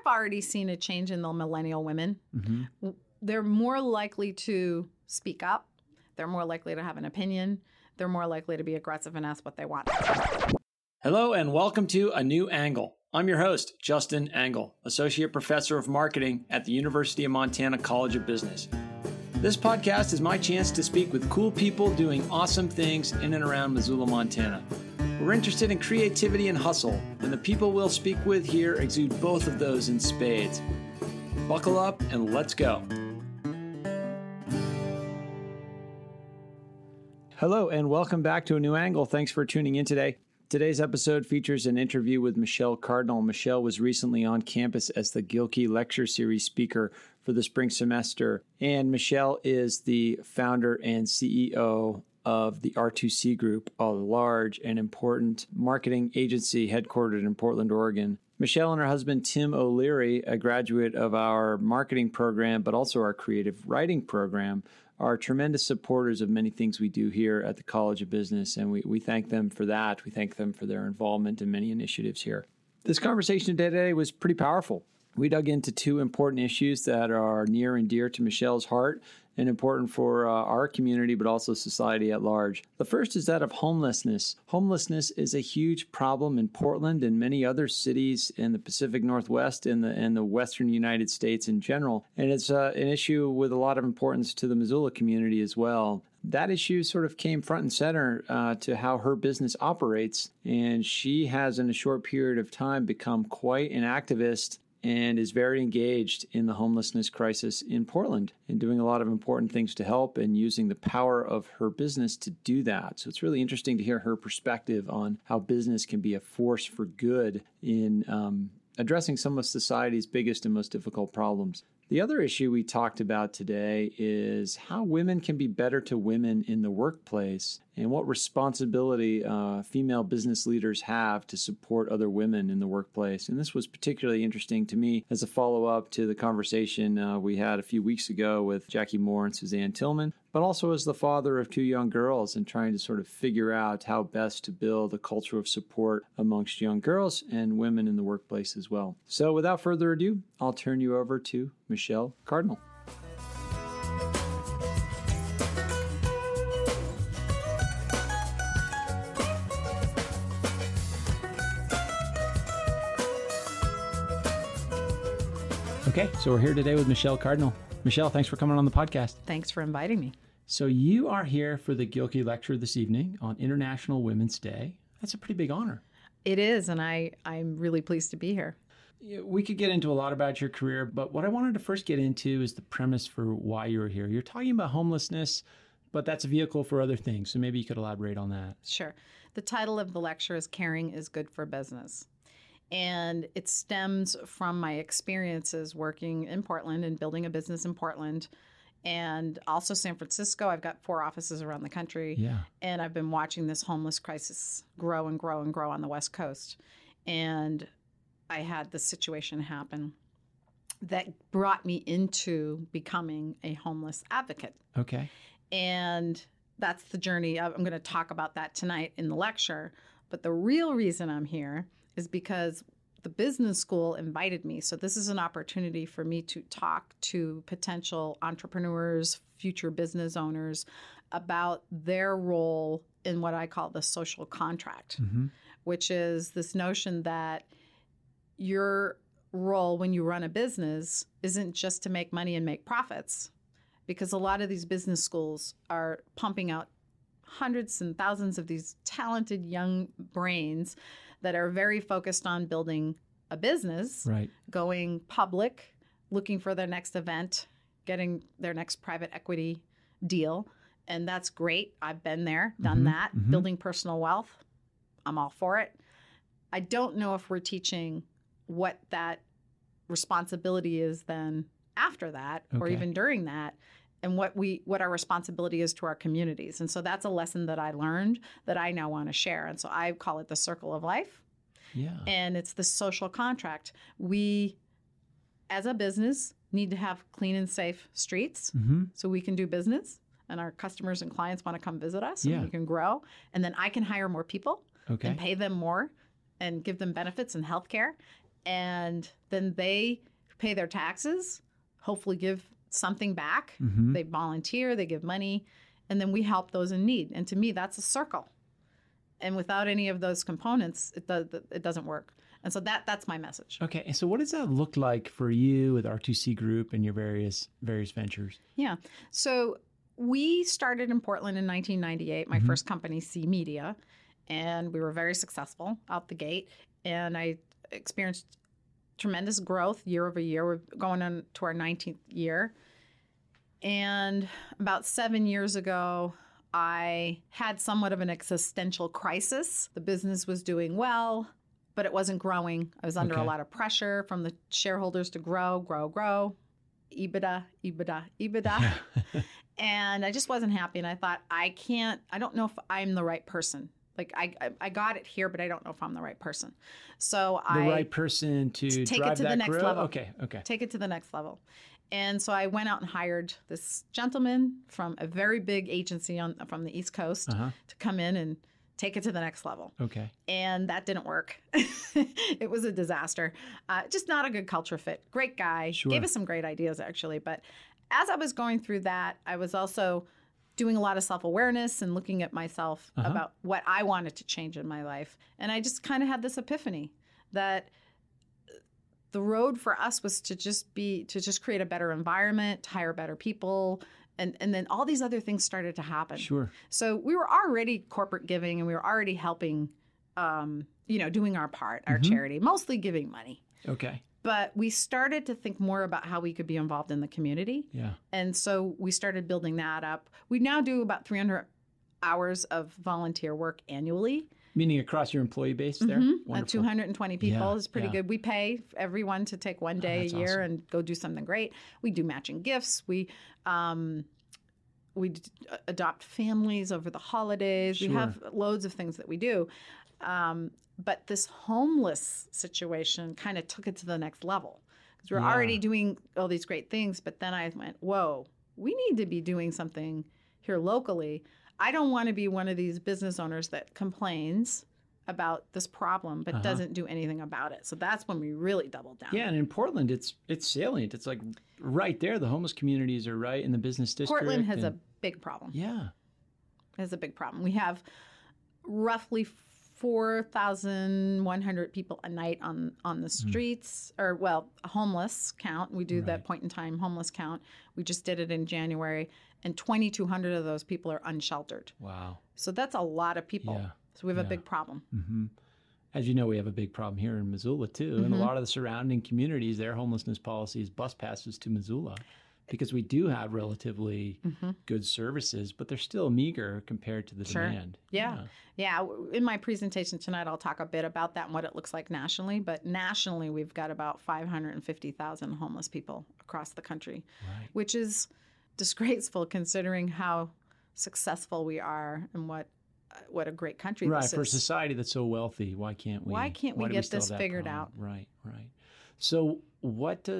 already seen a change in the millennial women. Mm-hmm. They're more likely to speak up. They're more likely to have an opinion. They're more likely to be aggressive and ask what they want. Hello and welcome to A New Angle. I'm your host, Justin Angle, Associate Professor of Marketing at the University of Montana College of Business. This podcast is my chance to speak with cool people doing awesome things in and around Missoula, Montana. We're interested in creativity and hustle, and the people we'll speak with here exude both of those in spades. Buckle up and let's go. Hello and welcome back to A New Angle. Thanks for tuning in today. Today's episode features an interview with Michelle Cardinal. Michelle was recently on campus as the Gilkey Lecture Series speaker for the spring semester. And Michelle is the founder and CEO of the R2C Group, a large and important marketing agency headquartered in Portland, Oregon. Michelle and her husband, Tim O'Leary, a graduate of our marketing program, but also our creative writing program, are tremendous supporters of many things we do here at the College of Business, and we thank them for that. We thank them for their involvement in many initiatives here. This conversation today was pretty powerful. We dug into two important issues that are near and dear to Michelle's heart and important for our community, but also society at large. The first is that of homelessness. Homelessness is a huge problem in Portland and many other cities in the Pacific Northwest and the Western United States in general. And it's an issue with a lot of importance to the Missoula community as well. That issue sort of came front and center to how her business operates. And she has, in a short period of time, become quite an activist and is very engaged in the homelessness crisis in Portland and doing a lot of important things to help and using the power of her business to do that. So it's really interesting to hear her perspective on how business can be a force for good in addressing some of society's biggest and most difficult problems. The other issue we talked about today is how women can be better to women in the workplace and what responsibility female business leaders have to support other women in the workplace. And this was particularly interesting to me as a follow-up to the conversation we had a few weeks ago with Jackie Moore and Suzanne Tillman, but also as the father of two young girls and trying to sort of figure out how best to build a culture of support amongst young girls and women in the workplace as well. So without further ado, I'll turn you over to Michelle Cardinal. Okay, so we're here today with Michelle Cardinal. Michelle, thanks for coming on the podcast. Thanks for inviting me. So you are here for the Gilkey Lecture this evening on International Women's Day. That's a pretty big honor. It is, and I'm really pleased to be here. We could get into a lot about your career, but what I wanted to first get into is the premise for why you're here. You're talking about homelessness, but that's a vehicle for other things. So maybe you could elaborate on that. Sure. The title of the lecture is Caring is Good for Business. And it stems from my experiences working in Portland and building a business in Portland and also San Francisco. I've got 4 offices around the country. Yeah. And I've been watching this homeless crisis grow and grow and grow on the West Coast. And I had this situation happen that brought me into becoming a homeless advocate. Okay. And that's the journey. I'm going to talk about that tonight in the lecture. But the real reason I'm here is because the business school invited me. So this is an opportunity for me to talk to potential entrepreneurs, future business owners about their role in what I call the social contract, which is this notion that your role when you run a business isn't just to make money and make profits, because a lot of these business schools are pumping out hundreds and thousands of these talented young brains that are very focused on building a business, right, going public, looking for their next event, getting their next private equity deal. And that's great. I've been there, done that, building personal wealth. I'm all for it. I don't know if we're teaching what that responsibility is then after that, or even during that, and what our responsibility is to our communities. And so that's a lesson that I learned that I now want to share. And so I call it the circle of life. Yeah. And it's the social contract. We, as a business, need to have clean and safe streets so we can do business and our customers and clients want to come visit us and we can grow. And then I can hire more people and pay them more and give them benefits and healthcare. and then they pay their taxes, hopefully give something back. Mm-hmm. They volunteer, they give money, and then we help those in need. And to me, that's a circle. And without any of those components, it doesn't work. And so that's my message. Okay. And so what does that look like for you with R2C Group and your various ventures? Yeah. So we started in Portland in 1998, my first company, C Media, and we were very successful out the gate. And I experienced tremendous growth year over year. We're going on to our 19th year. And about 7 years ago, I had somewhat of an existential crisis. The business was doing well, but it wasn't growing. I was under a lot of pressure from the shareholders to grow. EBITDA. And I just wasn't happy. And I thought, I don't know if I'm the right person. Like I got it here, but I don't know if I'm the right person. So the right person to take drive it to that the next growth? level. Okay. Take it to the next level. And so I went out and hired this gentleman from a very big agency from the East Coast to come in and take it to the next level. Okay. And that didn't work. It was a disaster. Just not a good culture fit. Great guy. Sure. Gave us some great ideas, actually. But as I was going through that, I was also doing a lot of self-awareness and looking at myself about what I wanted to change in my life. And I just kind of had this epiphany that the road for us was to just create a better environment, to hire better people, and then all these other things started to happen. Sure. So we were already corporate giving, and we were already helping, doing our part, our charity, mostly giving money. Okay. But we started to think more about how we could be involved in the community. Yeah. And so we started building that up. We now do about 300 hours of volunteer work annually. Meaning across your employee base there? 220 people is pretty good. We pay everyone to take one day a year awesome. and go do something great. We do matching gifts. We adopt families over the holidays. Sure. We have loads of things that we do. But this homeless situation kind of took it to the next level. Because we're already doing all these great things. But then I went, whoa, we need to be doing something here locally. I don't want to be one of these business owners that complains about this problem but doesn't do anything about it. So that's when we really doubled down. Yeah, and in Portland, it's salient. It's like right there. The homeless communities are right in the business district. Portland has a big problem. Yeah. It has a big problem. We have roughly 4,100 people a night on the streets, a homeless count. We do that point in time homeless count. We just did it in January, and 2,200 of those people are unsheltered. Wow. So that's a lot of people. Yeah. So we have a big problem. Mm-hmm. As you know, we have a big problem here in Missoula, too. And a lot of the surrounding communities, their homelessness policy is bus passes to Missoula. Because we do have relatively good services, but they're still meager compared to the demand. Yeah. In my presentation tonight, I'll talk a bit about that and what it looks like nationally. But nationally, we've got about 550,000 homeless people across the country, which is disgraceful considering how successful we are and what a great country this is. Right, for a society that's so wealthy, why can't we? Why can't we get this figured out? Right. So what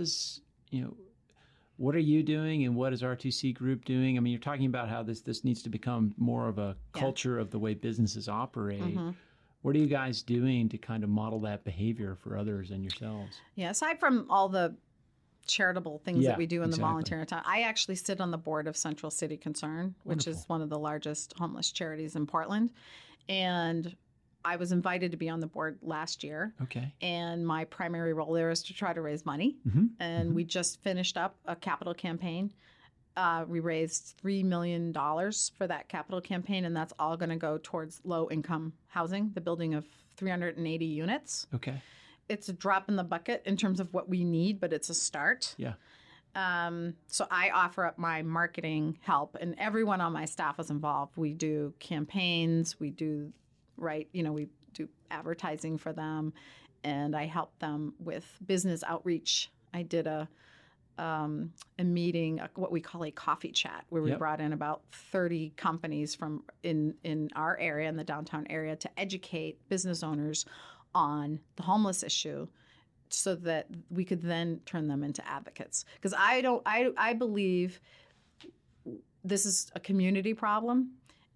are you doing and what is R2C Group doing? I mean, you're talking about how this needs to become more of a culture of the way businesses operate. What are you guys doing to kind of model that behavior for others and yourselves? Yeah, aside from all the charitable things that we do in the volunteer time, I actually sit on the board of Central City Concern, which is one of the largest homeless charities in Portland. And I was invited to be on the board last year. Okay. And my primary role there is to try to raise money. And we just finished up a capital campaign. We raised $3 million for that capital campaign, and that's all going to go towards low-income housing, the building of 380 units. Okay. It's a drop in the bucket in terms of what we need, but it's a start. Yeah. So I offer up my marketing help, and everyone on my staff is involved. We do campaigns. We do we do advertising for them, and I help them with business outreach. I did a meeting, what we call a coffee chat, where we brought in about 30 companies from in our area, in the downtown area, to educate business owners on the homeless issue, so that we could then turn them into advocates. Because I believe this is a community problem.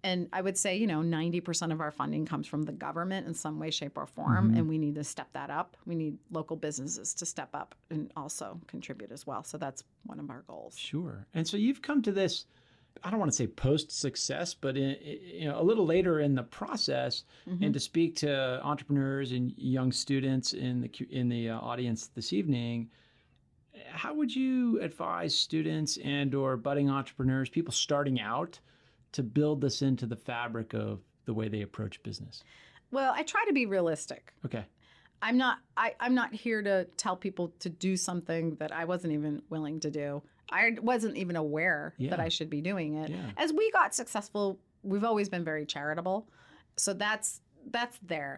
And I would say, 90% of our funding comes from the government in some way, shape, or form, and we need to step that up. We need local businesses to step up and also contribute as well. So that's one of our goals. Sure. And so you've come to this, I don't want to say post-success, but a little later in the process, and to speak to entrepreneurs and young students in the audience this evening, how would you advise students and or budding entrepreneurs, people starting out, to build this into the fabric of the way they approach business? Well, I try to be realistic. Okay. I'm not here to tell people to do something that I wasn't even willing to do. I wasn't even aware that I should be doing it. Yeah. As we got successful, we've always been very charitable. So that's there.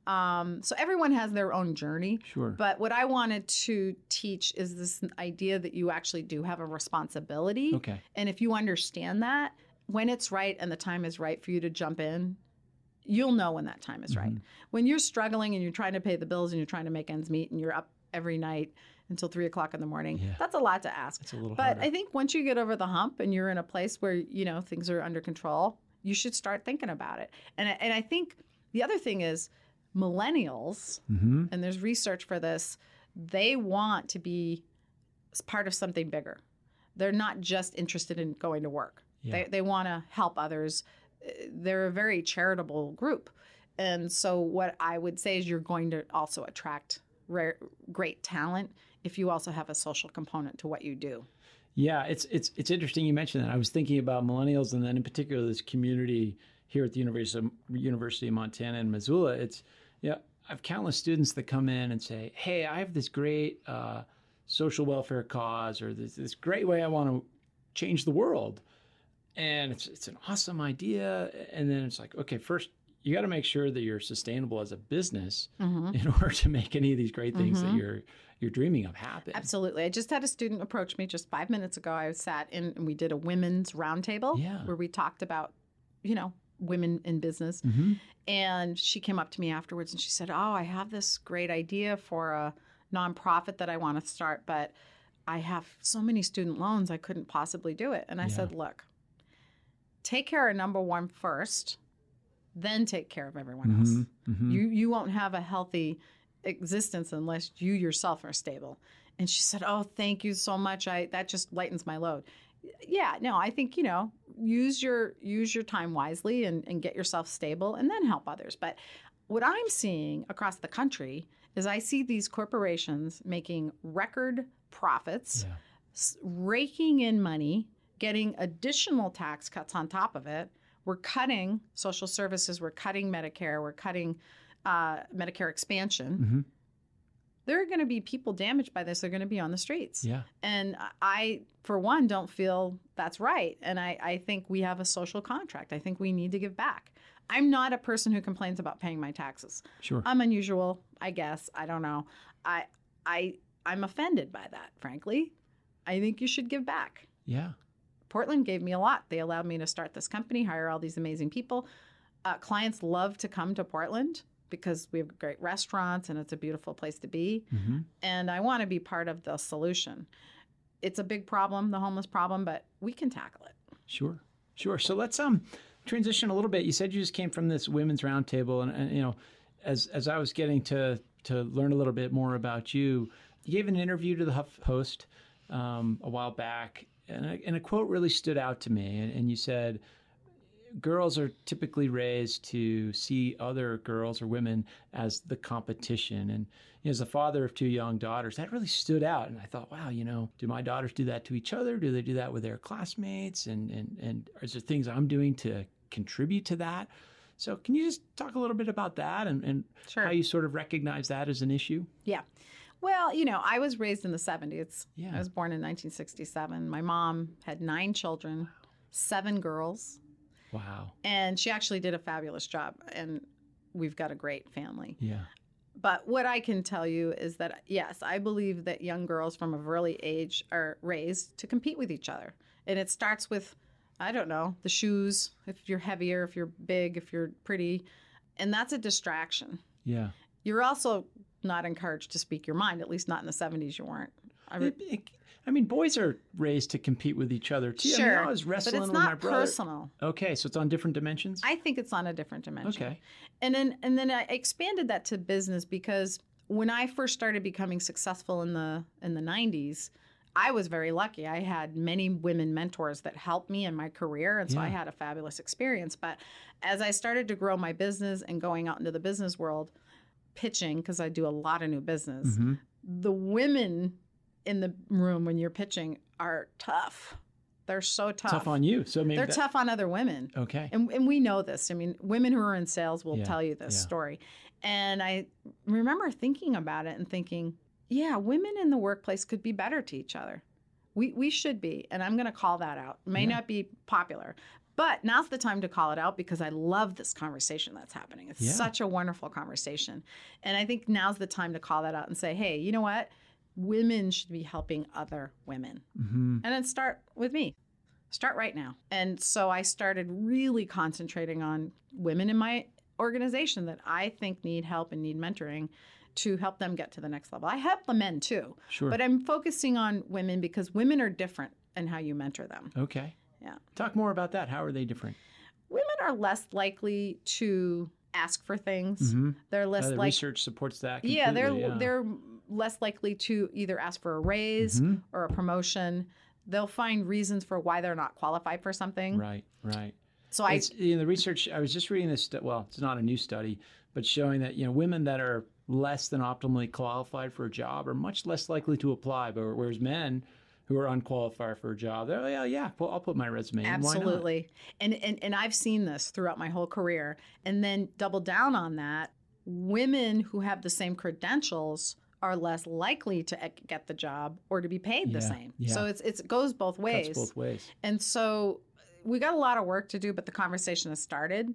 So everyone has their own journey. Sure. But what I wanted to teach is this idea that you actually do have a responsibility. Okay. And if you understand that, when it's right and the time is right for you to jump in, you'll know when that time is right. When you're struggling and you're trying to pay the bills and you're trying to make ends meet and you're up every night until 3 o'clock in the morning, that's a lot to ask. It's a little but harder. I think once you get over the hump and you're in a place where, things are under control, you should start thinking about it. And I think the other thing is millennials, and there's research for this, they want to be part of something bigger. They're not just interested in going to work. Yeah. They want to help others. They're a very charitable group. And so what I would say is you're going to also attract great talent if you also have a social component to what you do. Yeah, it's interesting you mentioned that. I was thinking about millennials, and then in particular this community here at the University of Montana in Missoula. I have countless students that come in and say, hey, I have this great social welfare cause, or this great way I want to change the world. And it's an awesome idea. And then it's like, okay, first, you got to make sure that you're sustainable as a business in order to make any of these great things that you're dreaming of happen. Absolutely. I just had a student approach me just 5 minutes ago. I sat in and we did a women's roundtable where we talked about, women in business. And she came up to me afterwards and she said, oh, I have this great idea for a nonprofit that I want to start, but I have so many student loans, I couldn't possibly do it. And I said, look, take care of number one first, then take care of everyone else. You won't have a healthy existence unless you yourself are stable. And she said, oh, thank you so much. That just lightens my load. Yeah, no, I think, use your time wisely and get yourself stable and then help others. But what I'm seeing across the country is I see these corporations making record profits, raking in money, getting additional tax cuts on top of it. We're cutting social services. We're cutting Medicare. We're cutting Medicare expansion. There are going to be people damaged by this. They're going to be on the streets. Yeah. And I, for one, don't feel that's right. And I think we have a social contract. I think we need to give back. I'm not a person who complains about paying my taxes. Sure. I'm unusual, I guess. I don't know. I'm offended by that, frankly. I think you should give back. Yeah. Portland gave me a lot. They allowed me to start this company, hire all these amazing people. Clients love to come to Portland because we have great restaurants and it's a beautiful place to be. And I want to be part of the solution. It's a big problem, the homeless problem, but we can tackle it. Sure. So let's transition a little bit. You said you just came from this women's roundtable, and as I was getting to learn a little bit more about you, you gave an interview to the HuffPost a while back, and a quote really stood out to me. And you said, girls are typically raised to see other girls or women as the competition. And as a father of 2 young daughters, that really stood out. And I thought, wow, do my daughters do that to each other? Do they do that with their classmates? And is there things I'm doing to contribute to that? So can you just talk a little bit about that and Sure. how you sort of recognize that as an issue? Yeah. Well, I was raised in the 70s. Yeah. I was born in 1967. My mom had 9 children, 7 girls. Wow. And she actually did a fabulous job. And we've got a great family. Yeah. But what I can tell you is that, yes, I believe that young girls from a early age are raised to compete with each other. And it starts with, I don't know, the shoes, if you're heavier, if you're big, if you're pretty. And that's a distraction. Yeah. You're also not encouraged to speak your mind, at least not in the 70s you weren't. I mean, boys are raised to compete with each other too. Sure, I mean, I was wrestling but it's with my not brother. personal. Okay, so it's on different dimensions? I think it's on a different dimension. Okay. And then I expanded that to business because when I first started becoming successful in the 90s, I was very lucky. I had many women mentors that helped me in my career, and so I had a fabulous experience. But as I started to grow my business and going out into the business world, pitching, because I do a lot of new business, the women in the room when you're pitching are tough. They're so tough. Tough on you. So maybe they're tough on other women. Okay. And we know this. I mean, women who are in sales will tell you this story. And I remember thinking about it and thinking, yeah, women in the workplace could be better to each other. We should be. And I'm going to call that out. It may not be popular. But now's the time to call it out because I love this conversation that's happening. It's such a wonderful conversation. And I think now's the time to call that out and say, hey, you know what? Women should be helping other women. And then start with me. Start right now. And so I started really concentrating on women in my organization that I think need help and need mentoring to help them get to the next level. I help the men too. Sure. But I'm focusing on women because women are different in how you mentor them. Okay. Yeah. Talk more about that. How are they different? Women are less likely to ask for things. They're less The like research supports that completely. Yeah, they're less likely to either ask for a raise or a promotion. They'll find reasons for why they're not qualified for something. Right. So the research, I was just reading this, well, it's not a new study, but showing that, women that are less than optimally qualified for a job are much less likely to apply, but whereas men who are unqualified for a job, they're well, I'll put my resume in. Absolutely. And I've seen this throughout my whole career. And then double down on that, women who have the same credentials are less likely to get the job or to be paid the same. Yeah. So it goes both ways. Cuts both ways. And so we got a lot of work to do, but the conversation has started.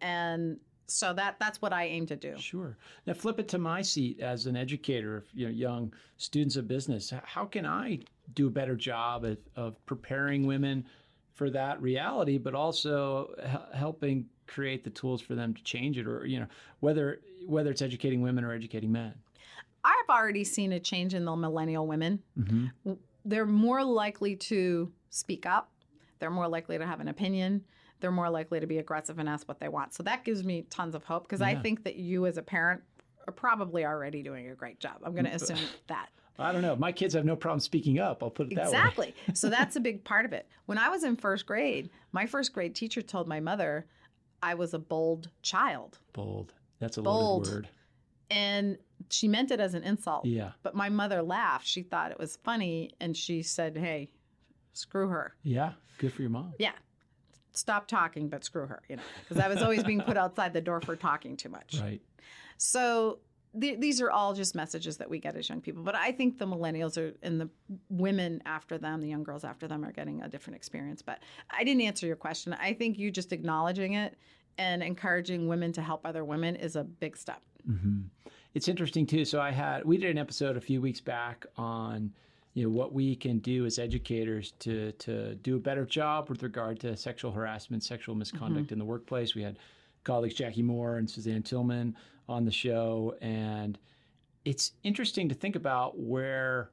And so that's what I aim to do. Sure. Now flip it to my seat as an educator of young students of business. How can I do a better job of preparing women for that reality, but also helping create the tools for them to change it, or whether it's educating women or educating men? I've already seen a change in the millennial women. They're more likely to speak up. They're more likely to have an opinion. They're more likely to be aggressive and ask what they want. So that gives me tons of hope because I think that you as a parent are probably already doing a great job. I'm going to assume that. I don't know. My kids have no problem speaking up. I'll put it that way. Exactly. So that's a big part of it. When I was in first grade, my first grade teacher told my mother I was a bold child. Bold. That's a Bold. loaded word. And she meant it as an insult. Yeah. But my mother laughed. She thought it was funny. And she said, hey, screw her. Yeah. Good for your mom. Yeah. Stop talking, but screw her, because I was always being put outside the door for talking too much. Right. So these are all just messages that we get as young people. But I think the millennials and the women after them, the young girls after them, are getting a different experience. But I didn't answer your question. I think you just acknowledging it and encouraging women to help other women is a big step. It's interesting too. So we did an episode a few weeks back on what we can do as educators to do a better job with regard to sexual harassment, sexual misconduct in the workplace. We had colleagues Jackie Moore and Suzanne Tillman on the show, and it's interesting to think about where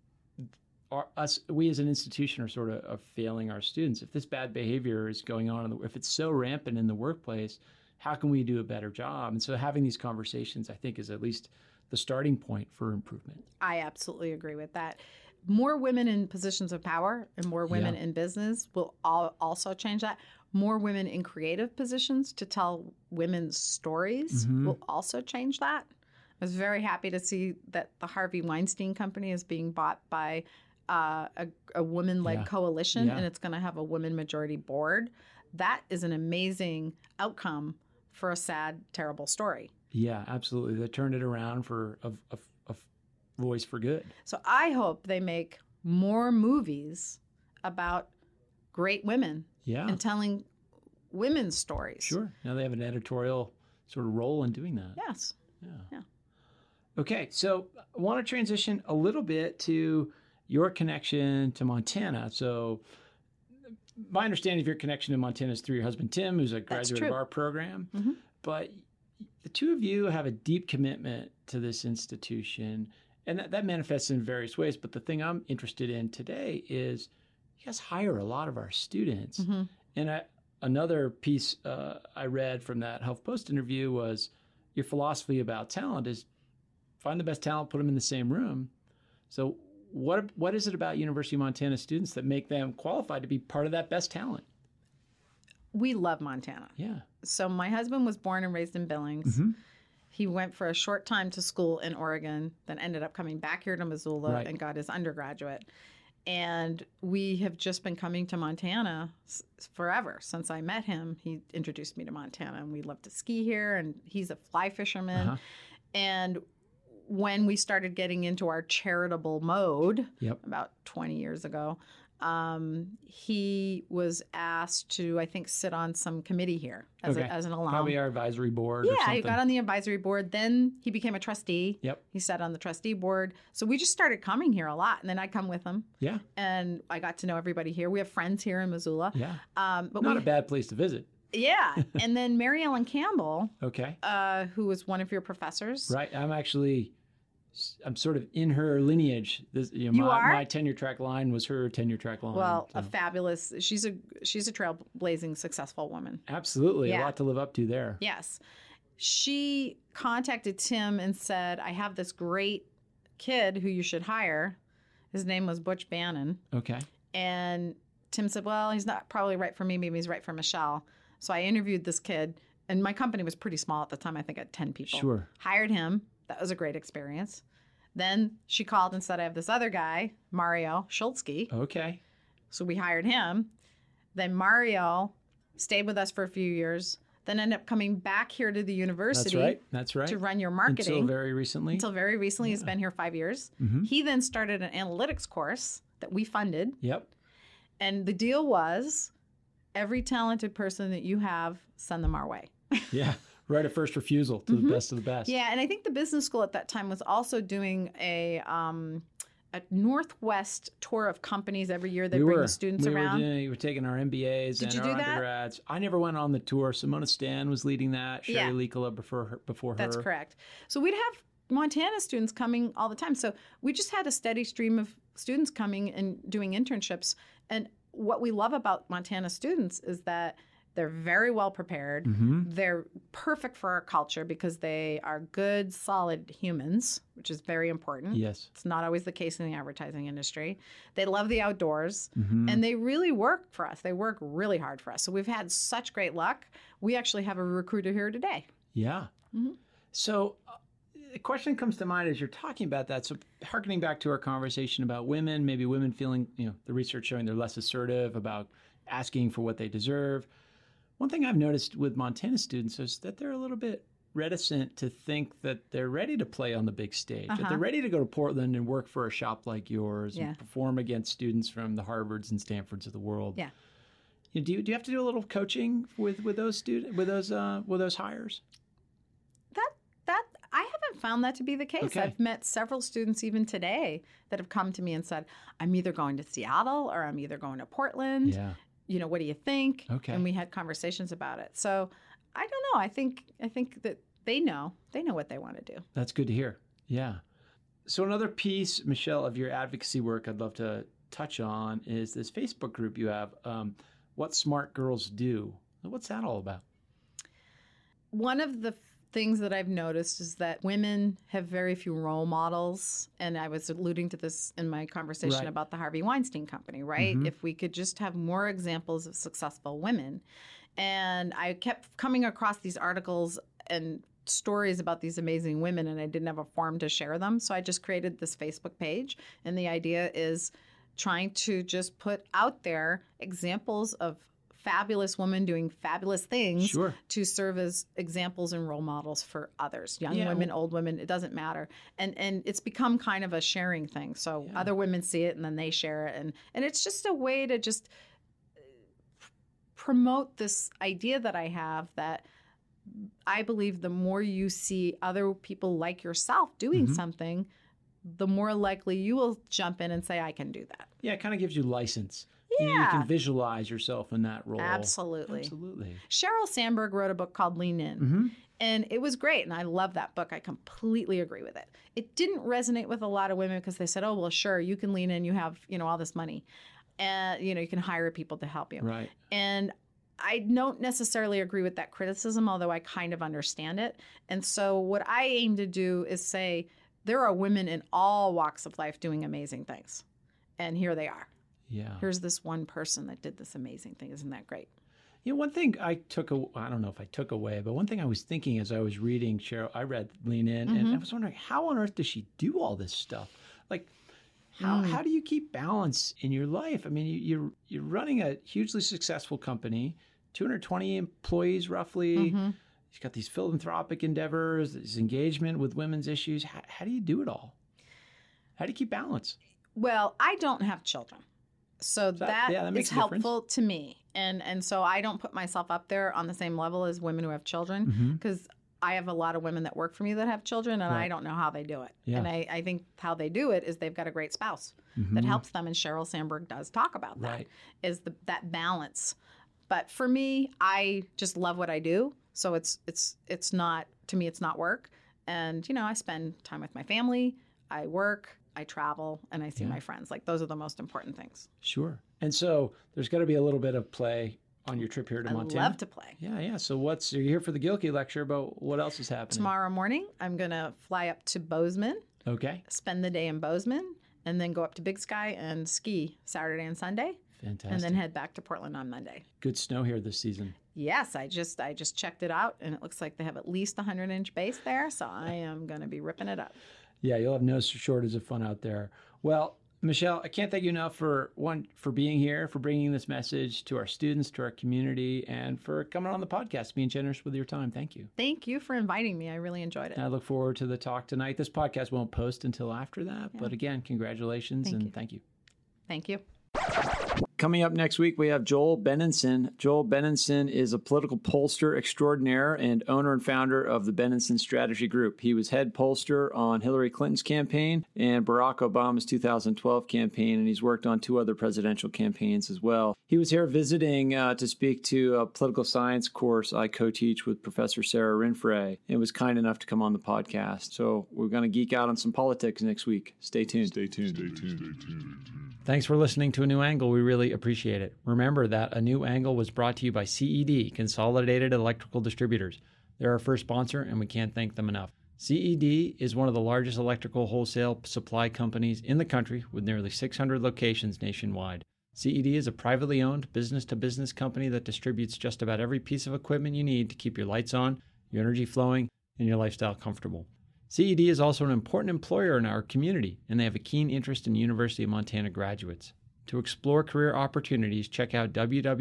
we as an institution are sort of failing our students. If this bad behavior is going on, if it's so rampant in the workplace, how can we do a better job? And so having these conversations, I think, is at least the starting point for improvement. I absolutely agree with that. More women in positions of power and more women in business will also change that. More women in creative positions to tell women's stories will also change that. I was very happy to see that the Harvey Weinstein Company is being bought by a woman-led coalition, and it's going to have a women majority board. That is an amazing outcome for a sad, terrible story. Yeah, absolutely. They turned it around for a voice for good. So I hope they make more movies about great women and telling women's stories. Sure. Now they have an editorial sort of role in doing that. Yes. Yeah. Okay, so I want to transition a little bit to your connection to Montana. So my understanding of your connection to Montana is through your husband, Tim, who's a graduate of our program. But the two of you have a deep commitment to this institution. And that manifests in various ways. But the thing I'm interested in today is you guys hire a lot of our students. Mm-hmm. And another piece I read from that HuffPost interview was your philosophy about talent is find the best talent, put them in the same room. So what is it about University of Montana students that make them qualified to be part of that best talent? We love Montana. Yeah. So my husband was born and raised in Billings. Mm-hmm. He went for a short time to school in Oregon, then ended up coming back here to Missoula Right. and got his undergraduate. And we have just been coming to Montana forever. Since I met him, he introduced me to Montana, and we love to ski here, and he's a fly fisherman. Uh-huh. And when we started getting into our charitable mode Yep. about 20 years ago, he was asked to, I think, sit on some committee here as an alum. Probably our advisory board or Yeah, something. he got on the advisory board. Then he became a trustee. Yep. He sat on the trustee board. So we just started coming here a lot. And then I'd come with him. Yeah. And I got to know everybody here. We have friends here in Missoula. Yeah. But Not a bad place to visit. Yeah. And then Mary Ellen Campbell, Okay. who was one of your professors. Right. I'm sort of in her lineage. My tenure track line was her tenure track line. Well, so. a fabulous. She's a trailblazing, successful woman. Absolutely. Yeah. A lot to live up to there. Yes. She contacted Tim and said, I have this great kid who you should hire. His name was Butch Bannon. Okay. And Tim said, well, he's not probably right for me. Maybe he's right for Michelle. So I interviewed this kid. And my company was pretty small at the time. I think I had 10 people. Sure. Hired him. That was a great experience. Then she called and said, I have this other guy, Mario Schultzky. Okay. So we hired him. Then Mario stayed with us for a few years, then ended up coming back here to the university. That's right. To run your marketing. Until very recently. He's been here 5 years. Mm-hmm. He then started an analytics course that we funded. Yep. And the deal was every talented person that you have, send them our way. Yeah. Right of first refusal to the best of the best. Yeah, and I think the business school at that time was also doing a Northwest tour of companies every year. They bring the students around. We were taking our MBAs and our undergrads. I never went on the tour. Simona Stan was leading that. Sherry Likala before her. That's correct. So we'd have Montana students coming all the time. So we just had a steady stream of students coming and doing internships. And what we love about Montana students is that they're very well prepared. Mm-hmm. They're perfect for our culture because they are good, solid humans, which is very important. Yes. It's not always the case in the advertising industry. They love the outdoors, Mm-hmm. and they really work for us. They work really hard for us. So we've had such great luck. We actually have a recruiter here today. Yeah. Mm-hmm. So the question comes to mind as you're talking about that. So hearkening back to our conversation about women, maybe women feeling, the research showing they're less assertive about asking for what they deserve. One thing I've noticed with Montana students is that they're a little bit reticent to think that they're ready to play on the big stage, that they're ready to go to Portland and work for a shop like yours and perform against students from the Harvards and Stanfords of the world. Yeah. Do you have to do a little coaching with those students, with those hires? That I haven't found that to be the case. Okay. I've met several students even today that have come to me and said, I'm either going to Seattle or I'm either going to Portland. Yeah. What do you think? Okay. And we had conversations about it. So I don't know. I think that they know what they want to do. That's good to hear. Yeah. So another piece, Michelle, of your advocacy work I'd love to touch on is this Facebook group you have, What Smart Girls Do. What's that all about? One of the things that I've noticed is that women have very few role models. And I was alluding to this in my conversation about the Harvey Weinstein Company, right? Mm-hmm. If we could just have more examples of successful women. And I kept coming across these articles and stories about these amazing women, and I didn't have a forum to share them. So I just created this Facebook page. And the idea is trying to just put out there examples of fabulous women doing fabulous things to serve as examples and role models for others, young women, old women, it doesn't matter. And it's become kind of a sharing thing. So other women see it and then they share it. And it's just a way to just promote this idea that I have that I believe the more you see other people like yourself doing something, the more likely you will jump in and say, I can do that. Yeah, it kind of gives you license. Yeah. You can visualize yourself in that role. Absolutely. Absolutely. Sheryl Sandberg wrote a book called Lean In. Mm-hmm. And it was great. And I love that book. I completely agree with it. It didn't resonate with a lot of women because they said, oh, well, sure, you can lean in. You have, all this money. And, you can hire people to help you. Right. And I don't necessarily agree with that criticism, although I kind of understand it. And so what I aim to do is say there are women in all walks of life doing amazing things. And here they are. Yeah. Here's this one person that did this amazing thing. Isn't that great? One thing I don't know if I took away, but one thing I was thinking as I was reading Sheryl, I read Lean In, and I was wondering, how on earth does she do all this stuff? Like, how do you keep balance in your life? I mean, you're running a hugely successful company, 220 employees roughly. She's got these philanthropic endeavors, this engagement with women's issues. How do you do it all? How do you keep balance? Well, I don't have children. So that is helpful to me. And so I don't put myself up there on the same level as women who have children because I have a lot of women that work for me that have children, and I don't know how they do it. Yeah. And I think how they do it is they've got a great spouse that helps them, and Sheryl Sandberg does talk about that, is that balance. But for me, I just love what I do. So it's not, to me, it's not work. And, I spend time with my family, I work, I travel, and I see my friends. Like, those are the most important things. Sure. And so there's got to be a little bit of play on your trip here to Montana. I love to play. Yeah. So you're here for the Gilkey lecture, but what else is happening? Tomorrow morning, I'm going to fly up to Bozeman. Okay. Spend the day in Bozeman, and then go up to Big Sky and ski Saturday and Sunday. Fantastic. And then head back to Portland on Monday. Good snow here this season. Yes, I just checked it out, and it looks like they have at least a 100-inch base there, so I am going to be ripping it up. Yeah, you'll have no shortage of fun out there. Well, Michelle, I can't thank you enough for being here, for bringing this message to our students, to our community, and for coming on the podcast, being generous with your time. Thank you. Thank you for inviting me. I really enjoyed it. I look forward to the talk tonight. This podcast won't post until after that, but again, congratulations and thank you. Thank you. Coming up next week, we have Joel Benenson. Joel Benenson is a political pollster extraordinaire and owner and founder of the Benenson Strategy Group. He was head pollster on Hillary Clinton's campaign and Barack Obama's 2012 campaign, and he's worked on 2 other presidential campaigns as well. He was here visiting to speak to a political science course I co-teach with Professor Sarah Rinfrey, and was kind enough to come on the podcast. So we're going to geek out on some politics next week. Stay tuned. Stay tuned. Thanks for listening to A New Angle. We really appreciate it. Remember that A New Angle was brought to you by CED, Consolidated Electrical Distributors. They're our first sponsor, and we can't thank them enough. CED is one of the largest electrical wholesale supply companies in the country with nearly 600 locations nationwide. CED is a privately owned business-to-business company that distributes just about every piece of equipment you need to keep your lights on, your energy flowing, and your lifestyle comfortable. CED is also an important employer in our community, and they have a keen interest in University of Montana graduates. To explore career opportunities, check out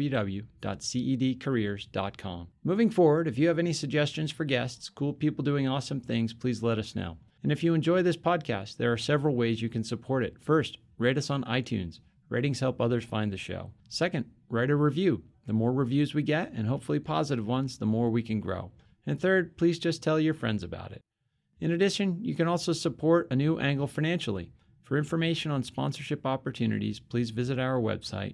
www.cedcareers.com. Moving forward, if you have any suggestions for guests, cool people doing awesome things, please let us know. And if you enjoy this podcast, there are several ways you can support it. First, rate us on iTunes. Ratings help others find the show. Second, write a review. The more reviews we get, and hopefully positive ones, the more we can grow. And third, please just tell your friends about it. In addition, you can also support A New Angle financially. For information on sponsorship opportunities, please visit our website,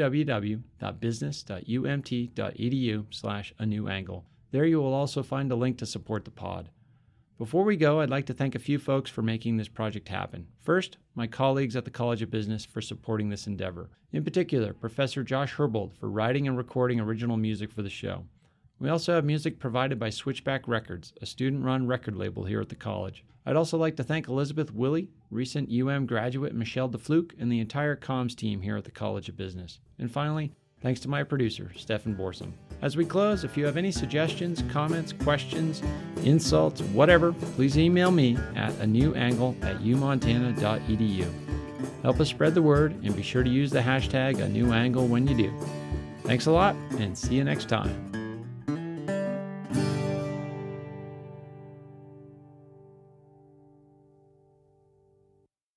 www.business.umt.edu/anewangle. There you will also find a link to support the pod. Before we go, I'd like to thank a few folks for making this project happen. First, my colleagues at the College of Business for supporting this endeavor. In particular, Professor Josh Herbold for writing and recording original music for the show. We also have music provided by Switchback Records, a student-run record label here at the college. I'd also like to thank Elizabeth Willey, recent graduate Michelle DeFluke, and the entire comms team here at the College of Business. And finally, thanks to my producer, Stefan Borsum. As we close, if you have any suggestions, comments, questions, insults, whatever, please email me at anewangle@umontana.edu. Help us spread the word, and be sure to use the hashtag #anewangle when you do. Thanks a lot, and see you next time.